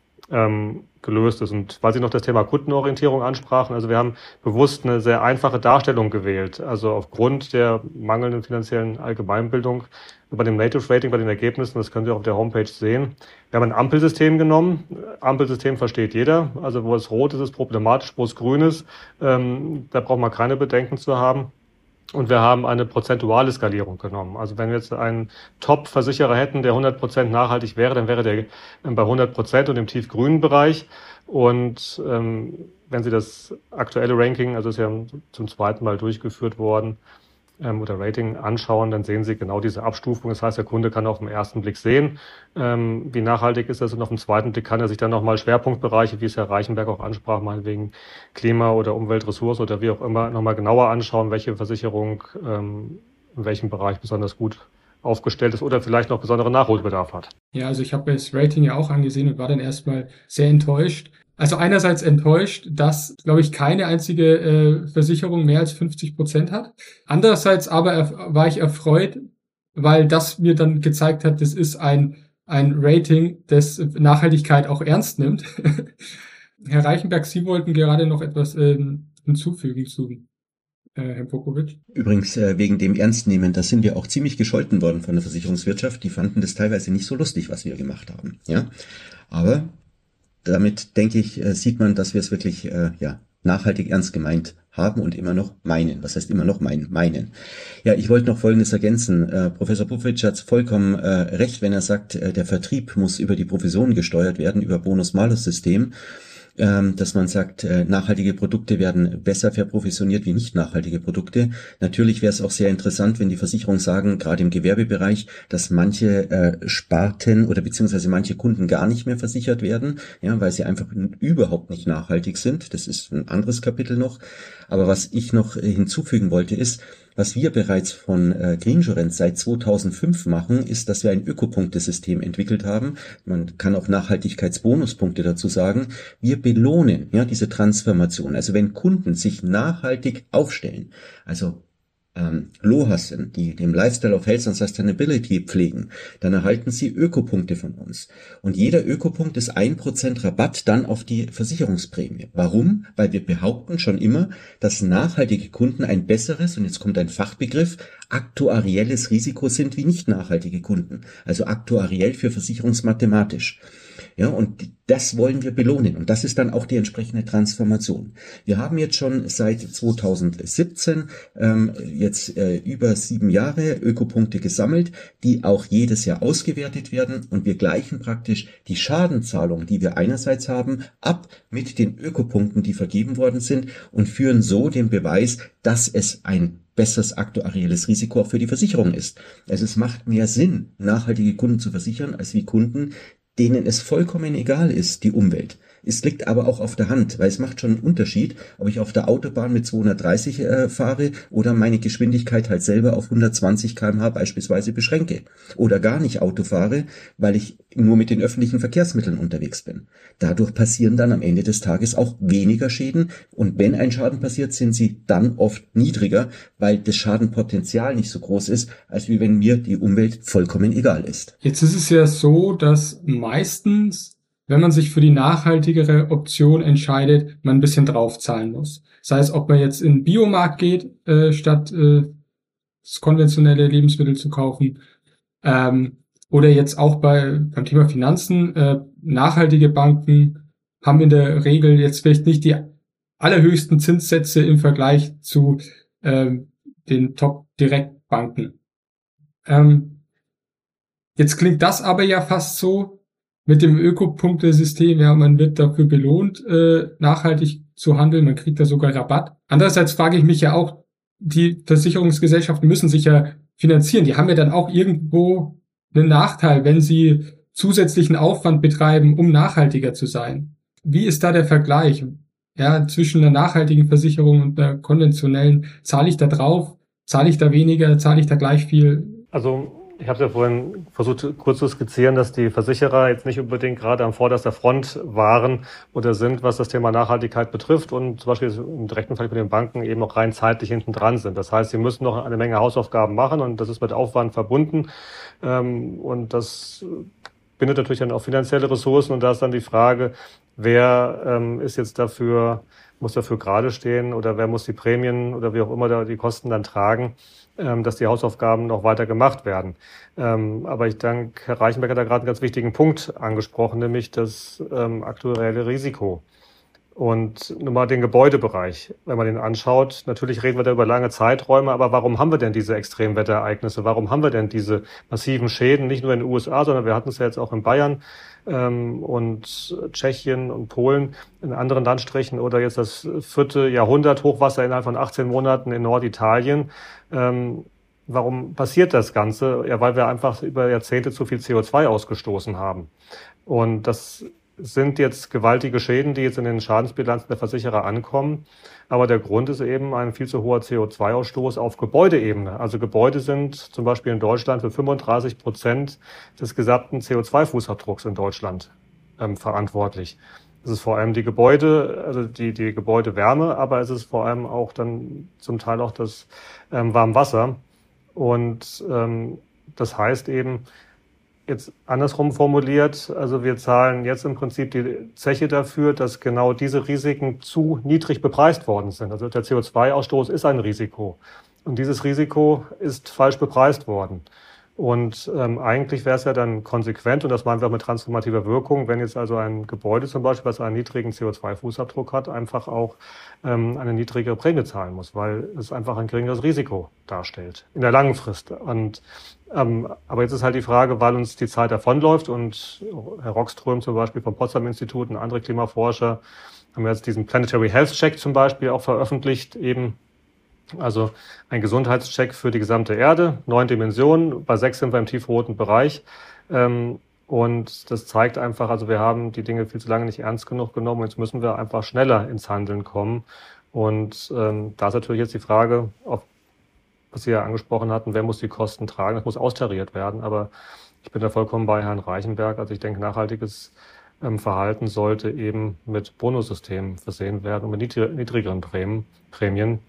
gelöst ist. Und weil Sie noch das Thema Kundenorientierung ansprachen, also wir haben bewusst eine sehr einfache Darstellung gewählt. Also aufgrund der mangelnden finanziellen Allgemeinbildung bei dem Native Rating, bei den Ergebnissen, das können Sie auch auf der Homepage sehen. Wir haben ein Ampelsystem genommen. Ampelsystem versteht jeder. Also wo es rot ist, ist problematisch, wo es grün ist, da braucht man keine Bedenken zu haben. Und wir haben eine prozentuale Skalierung genommen. Also wenn wir jetzt einen Top-Versicherer hätten, der 100% nachhaltig wäre, dann wäre der bei 100% und im tiefgrünen Bereich. Und wenn Sie das aktuelle Ranking, also ist ja zum zweiten Mal durchgeführt worden, oder Rating anschauen, dann sehen Sie genau diese Abstufung. Das heißt, der Kunde kann auf den ersten Blick sehen, wie nachhaltig ist das, und auf den zweiten Blick kann er sich dann nochmal Schwerpunktbereiche, wie es Herr Reichenberg auch ansprach, meinetwegen Klima oder Umweltressourcen oder wie auch immer, nochmal genauer anschauen, welche Versicherung in welchem Bereich besonders gut aufgestellt ist oder vielleicht noch besonderen Nachholbedarf hat. Ja, also ich habe das Rating ja auch angesehen und war dann erstmal sehr enttäuscht. Also einerseits enttäuscht, dass, glaube ich, keine einzige Versicherung mehr als 50% hat. Andererseits aber war ich erfreut, weil das mir dann gezeigt hat, das ist ein Rating, das Nachhaltigkeit auch ernst nimmt. Herr Reichenberg, Sie wollten gerade noch etwas hinzufügen zu Herr Popovic. Übrigens, wegen dem Ernstnehmen, da sind wir auch ziemlich gescholten worden von der Versicherungswirtschaft. Die fanden das teilweise nicht so lustig, was wir gemacht haben. Ja, aber damit, denke ich, sieht man, dass wir es wirklich nachhaltig ernst gemeint haben und immer noch meinen. Was heißt immer noch meinen? Ja, ich wollte noch Folgendes ergänzen. Professor Popovic hat vollkommen recht, wenn er sagt, der Vertrieb muss über die Provision gesteuert werden, über Bonus-Malus-System. Dass man sagt, nachhaltige Produkte werden besser verprovisioniert wie nicht nachhaltige Produkte. Natürlich wäre es auch sehr interessant, wenn die Versicherungen sagen, gerade im Gewerbebereich, dass manche Sparten oder beziehungsweise manche Kunden gar nicht mehr versichert werden, ja, weil sie einfach überhaupt nicht nachhaltig sind. Das ist ein anderes Kapitel noch. Aber was ich noch hinzufügen wollte ist, was wir bereits von Greensurance seit 2005 machen, ist, dass wir ein Ökopunktesystem entwickelt haben. Man kann auch Nachhaltigkeitsbonuspunkte dazu sagen. Wir belohnen diese Transformation. Also wenn Kunden sich nachhaltig aufstellen, also LOHASen, die dem Lifestyle of Health and Sustainability pflegen, dann erhalten sie Ökopunkte von uns. Und jeder Ökopunkt ist 1% Rabatt dann auf die Versicherungsprämie. Warum? Weil wir behaupten schon immer, dass nachhaltige Kunden ein besseres, und jetzt kommt ein Fachbegriff, aktuarielles Risiko sind wie nicht nachhaltige Kunden. Also aktuariell für versicherungsmathematisch. Ja, und das wollen wir belohnen. Und das ist dann auch die entsprechende Transformation. Wir haben jetzt schon seit 2017 über 7 Jahre Ökopunkte gesammelt, die auch jedes Jahr ausgewertet werden. Und wir gleichen praktisch die Schadenzahlung, die wir einerseits haben, ab mit den Ökopunkten, die vergeben worden sind, und führen so den Beweis, dass es ein besseres aktuarielles Risiko auch für die Versicherung ist. Also es macht mehr Sinn, nachhaltige Kunden zu versichern, als wie Kunden, denen es vollkommen egal ist, die Umwelt. Es liegt aber auch auf der Hand, weil es macht schon einen Unterschied, ob ich auf der Autobahn mit 230 fahre oder meine Geschwindigkeit halt selber auf 120 km/h beispielsweise beschränke oder gar nicht Auto fahre, weil ich nur mit den öffentlichen Verkehrsmitteln unterwegs bin. Dadurch passieren dann am Ende des Tages auch weniger Schäden, und wenn ein Schaden passiert, sind sie dann oft niedriger, weil das Schadenpotenzial nicht so groß ist, als wie wenn mir die Umwelt vollkommen egal ist. Jetzt ist es ja so, dass meistens, wenn man sich für die nachhaltigere Option entscheidet, man ein bisschen draufzahlen muss. Das heißt, ob man jetzt in den Biomarkt geht, statt konventionelle Lebensmittel zu kaufen, oder jetzt auch beim Thema Finanzen. Nachhaltige Banken haben in der Regel jetzt vielleicht nicht die allerhöchsten Zinssätze im Vergleich zu den Top-Direktbanken. Jetzt klingt das aber ja fast so, mit dem Ökopunktesystem, ja, man wird dafür belohnt, nachhaltig zu handeln, man kriegt da sogar Rabatt. Andererseits frage ich mich ja auch, die Versicherungsgesellschaften müssen sich ja finanzieren. Die haben ja dann auch irgendwo einen Nachteil, wenn sie zusätzlichen Aufwand betreiben, um nachhaltiger zu sein. Wie ist da der Vergleich? Ja, zwischen einer nachhaltigen Versicherung und einer konventionellen? Zahle ich da drauf? Zahle ich da weniger? Zahle ich da gleich viel? Also Ich habe es ja vorhin versucht, kurz zu skizzieren, dass die Versicherer jetzt nicht unbedingt gerade an vorderster Front waren oder sind, was das Thema Nachhaltigkeit betrifft und zum Beispiel im direkten Fall mit den Banken eben auch rein zeitlich hinten dran sind. Das heißt, sie müssen noch eine Menge Hausaufgaben machen und das ist mit Aufwand verbunden. Und das bindet natürlich dann auch finanzielle Ressourcen und da ist dann die Frage, wer ist jetzt muss dafür gerade stehen oder wer muss die Prämien oder wie auch immer da die Kosten dann tragen, dass die Hausaufgaben noch weiter gemacht werden. Aber ich denke, Herr Reichenberg hat da gerade einen ganz wichtigen Punkt angesprochen, nämlich das aktuelle Risiko. Und nur mal den Gebäudebereich, wenn man den anschaut, natürlich reden wir da über lange Zeiträume, aber warum haben wir denn diese Extremwetterereignisse? Warum haben wir denn diese massiven Schäden, nicht nur in den USA, sondern wir hatten es ja jetzt auch in Bayern und Tschechien und Polen, in anderen Landstrichen oder jetzt das 4. Jahrhundert Hochwasser innerhalb von 18 Monaten in Norditalien. Warum passiert das Ganze? Ja, weil wir einfach über Jahrzehnte zu viel CO2 ausgestoßen haben. Und das sind jetzt gewaltige Schäden, die jetzt in den Schadensbilanzen der Versicherer ankommen. Aber der Grund ist eben ein viel zu hoher CO2-Ausstoß auf Gebäudeebene. Also Gebäude sind zum Beispiel in Deutschland für 35% des gesamten CO2-Fußabdrucks in Deutschland verantwortlich. Es ist vor allem die Gebäude, also die Gebäudewärme, aber es ist vor allem auch dann zum Teil auch das Warmwasser. Und das heißt eben, jetzt andersrum formuliert, also wir zahlen jetzt im Prinzip die Zeche dafür, dass genau diese Risiken zu niedrig bepreist worden sind. Also der CO2-Ausstoß ist ein Risiko und dieses Risiko ist falsch bepreist worden. Und eigentlich wäre es ja dann konsequent, und das meinen wir auch mit transformativer Wirkung, wenn jetzt also ein Gebäude zum Beispiel, was einen niedrigen CO2-Fußabdruck hat, einfach auch eine niedrigere Prämie zahlen muss, weil es einfach ein geringeres Risiko darstellt in der langen Frist. Und aber jetzt ist halt die Frage, weil uns die Zeit davonläuft und Herr Rockström zum Beispiel vom Potsdam-Institut und andere Klimaforscher haben jetzt diesen Planetary Health Check zum Beispiel auch veröffentlicht, eben also ein Gesundheitscheck für die gesamte Erde, 9 Dimensionen, bei 6 sind wir im tiefroten Bereich. Und das zeigt einfach, also wir haben die Dinge viel zu lange nicht ernst genug genommen. Jetzt müssen wir einfach schneller ins Handeln kommen. Und da ist natürlich jetzt die Frage, was Sie ja angesprochen hatten, wer muss die Kosten tragen? Das muss austariert werden. Aber ich bin da vollkommen bei Herrn Reichenberg. Also ich denke, nachhaltiges Verhalten sollte eben mit Bonussystemen versehen werden und mit niedrigeren Prämien,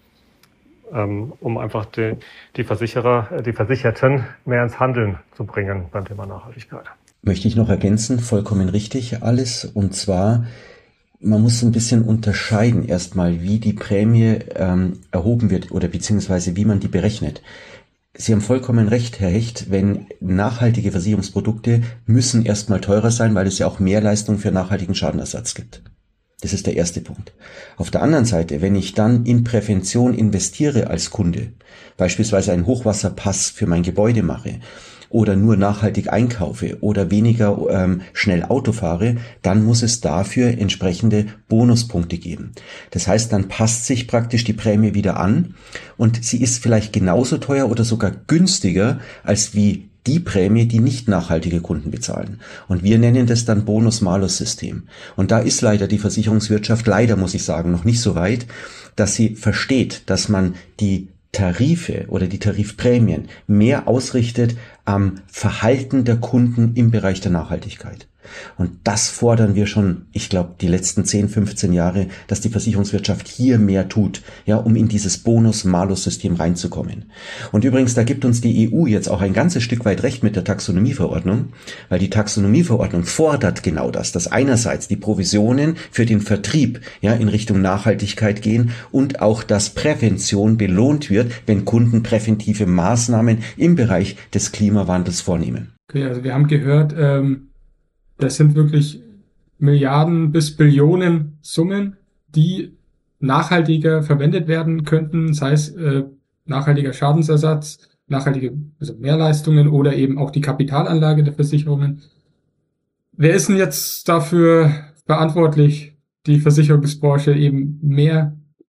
um einfach die Versicherten mehr ins Handeln zu bringen beim Thema Nachhaltigkeit. Möchte ich noch ergänzen, vollkommen richtig alles. Und zwar, man muss ein bisschen unterscheiden erstmal, wie die Prämie erhoben wird oder beziehungsweise wie man die berechnet. Sie haben vollkommen recht, Herr Hecht, wenn nachhaltige Versicherungsprodukte müssen erstmal teurer sein, weil es ja auch Mehrleistung für nachhaltigen Schadenersatz gibt. Das ist der erste Punkt. Auf der anderen Seite, wenn ich dann in Prävention investiere als Kunde, beispielsweise einen Hochwasserpass für mein Gebäude mache oder nur nachhaltig einkaufe oder weniger schnell Auto fahre, dann muss es dafür entsprechende Bonuspunkte geben. Das heißt, dann passt sich praktisch die Prämie wieder an und sie ist vielleicht genauso teuer oder sogar günstiger als wie die Prämie, die nicht nachhaltige Kunden bezahlen. Und wir nennen das dann Bonus-Malus-System. Und da ist leider die Versicherungswirtschaft, leider muss ich sagen, noch nicht so weit, dass sie versteht, dass man die Tarife oder die Tarifprämien mehr ausrichtet am Verhalten der Kunden im Bereich der Nachhaltigkeit. Und das fordern wir schon, ich glaube, die letzten 10, 15 Jahre, dass die Versicherungswirtschaft hier mehr tut, ja, um in dieses Bonus-Malus-System reinzukommen. Und übrigens, da gibt uns die EU jetzt auch ein ganzes Stück weit recht mit der Taxonomieverordnung, weil die Taxonomieverordnung fordert genau das, dass einerseits die Provisionen für den Vertrieb, ja, in Richtung Nachhaltigkeit gehen und auch, dass Prävention belohnt wird, wenn Kunden präventive Maßnahmen im Bereich des Klimawandels vornehmen. Okay, also wir haben gehört, das sind wirklich Milliarden bis Billionen Summen, die nachhaltiger verwendet werden könnten, sei es nachhaltiger Schadensersatz, nachhaltige Mehrleistungen oder eben auch die Kapitalanlage der Versicherungen. Wer ist denn jetzt dafür verantwortlich, die Versicherungsbranche eben mehr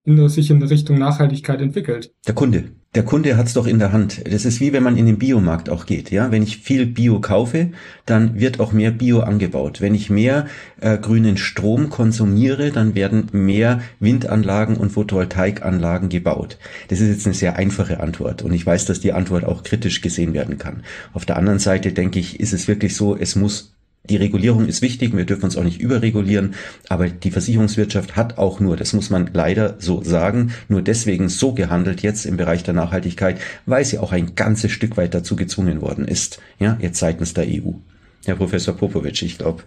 sich in Richtung Nachhaltigkeit entwickelt? Der Kunde. Der Kunde hat's doch in der Hand. Das ist wie wenn man in den Biomarkt auch geht. Ja, wenn ich viel Bio kaufe, dann wird auch mehr Bio angebaut. Wenn ich mehr grünen Strom konsumiere, dann werden mehr Windanlagen und Photovoltaikanlagen gebaut. Das ist jetzt eine sehr einfache Antwort und ich weiß, dass die Antwort auch kritisch gesehen werden kann. Auf der anderen Seite denke ich, ist es wirklich so, die Regulierung ist wichtig, wir dürfen uns auch nicht überregulieren, aber die Versicherungswirtschaft hat auch nur, das muss man leider so sagen, nur deswegen so gehandelt jetzt im Bereich der Nachhaltigkeit, weil sie auch ein ganzes Stück weit dazu gezwungen worden ist, ja, jetzt seitens der EU. Herr Professor Popovic, ich glaube,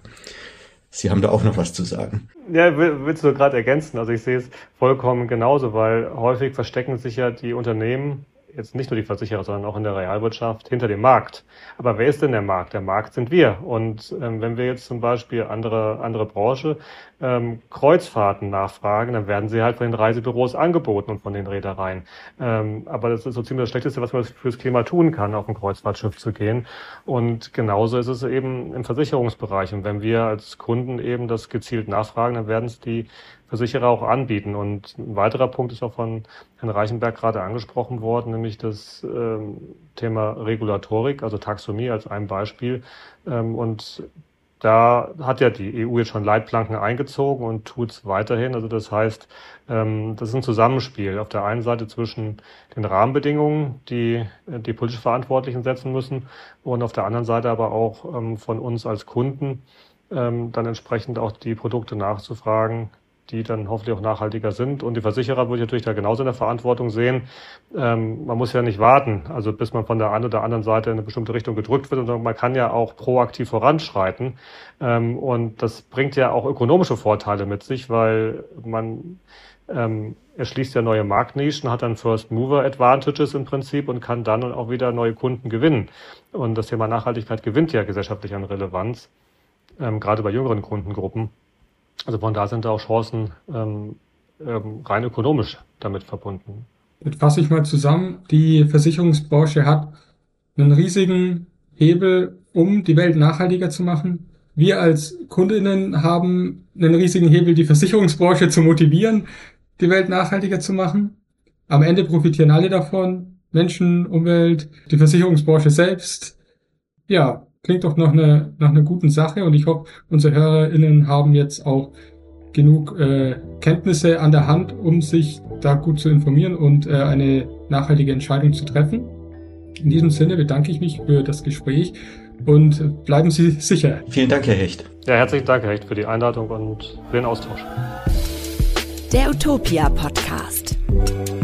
Sie haben da auch noch was zu sagen. Ja, willst du gerade ergänzen? Also ich sehe es vollkommen genauso, weil häufig verstecken sich ja die Unternehmen, jetzt nicht nur die Versicherer, sondern auch in der Realwirtschaft, hinter dem Markt. Aber wer ist denn der Markt? Der Markt sind wir. Und wenn wir jetzt zum Beispiel andere Branche Kreuzfahrten nachfragen, dann werden sie halt von den Reisebüros angeboten und von den Reedereien. Aber das ist so ziemlich das Schlechteste, was man fürs Klima tun kann, auf ein Kreuzfahrtschiff zu gehen. Und genauso ist es eben im Versicherungsbereich. Und wenn wir als Kunden eben das gezielt nachfragen, dann werden es die Versicherer auch anbieten. Und ein weiterer Punkt ist auch von Herrn Reichenberg gerade angesprochen worden, nämlich das Thema Regulatorik, also Taxonomie als ein Beispiel. Und da hat ja die EU jetzt schon Leitplanken eingezogen und tut es weiterhin. Also das heißt, das ist ein Zusammenspiel auf der einen Seite zwischen den Rahmenbedingungen, die die politisch Verantwortlichen setzen müssen, und auf der anderen Seite aber auch von uns als Kunden dann entsprechend auch die Produkte nachzufragen, die dann hoffentlich auch nachhaltiger sind. Und die Versicherer würde ich natürlich da genauso in der Verantwortung sehen. Man muss ja nicht warten, also bis man von der einen oder anderen Seite in eine bestimmte Richtung gedrückt wird, sondern man kann ja auch proaktiv voranschreiten. Und das bringt ja auch ökonomische Vorteile mit sich, weil man erschließt ja neue Marktnischen, hat dann First-Mover-Advantages im Prinzip und kann dann auch wieder neue Kunden gewinnen. Und das Thema Nachhaltigkeit gewinnt ja gesellschaftlich an Relevanz, gerade bei jüngeren Kundengruppen. Also von da sind da auch Chancen rein ökonomisch damit verbunden. Jetzt fasse ich mal zusammen. Die Versicherungsbranche hat einen riesigen Hebel, um die Welt nachhaltiger zu machen. Wir als KundInnen haben einen riesigen Hebel, die Versicherungsbranche zu motivieren, die Welt nachhaltiger zu machen. Am Ende profitieren alle davon. Menschen, Umwelt, die Versicherungsbranche selbst. Ja, klingt doch nach einer guten Sache, und ich hoffe, unsere HörerInnen haben jetzt auch genug Kenntnisse an der Hand, um sich da gut zu informieren und eine nachhaltige Entscheidung zu treffen. In diesem Sinne bedanke ich mich für das Gespräch und bleiben Sie sicher. Vielen Dank, Herr Hecht. Ja, herzlichen Dank, Herr Hecht, für die Einladung und für den Austausch. Der Utopia Podcast.